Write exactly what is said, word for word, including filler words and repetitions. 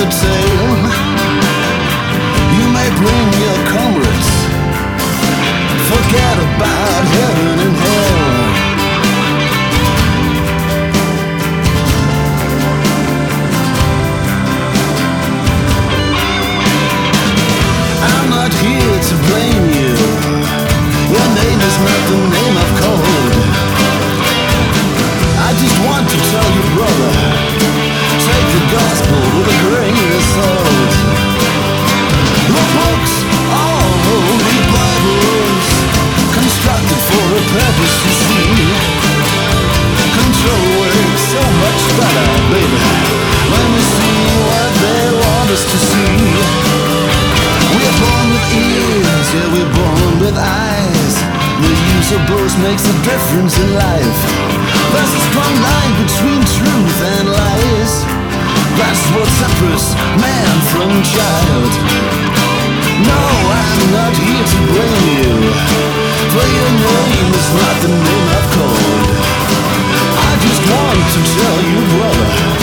the tale. You may bring your comrades, forget about heaven and hell. I'm not here to blame you. Your name is not the name I've called. I just want to tell you, brother, take the gospel with a grain of salt. The books are holy Bibles, constructed for a purpose, you see. Control works so much better, baby, when we see what they want us to see. We're born with ears, yeah, we're born with eyes. The use of both makes a difference in life. There's a strong line between truth and lies. That's what separates man from child. No, I'm not here to blame you, for your name is not the name I've called. I just want to tell you, brother,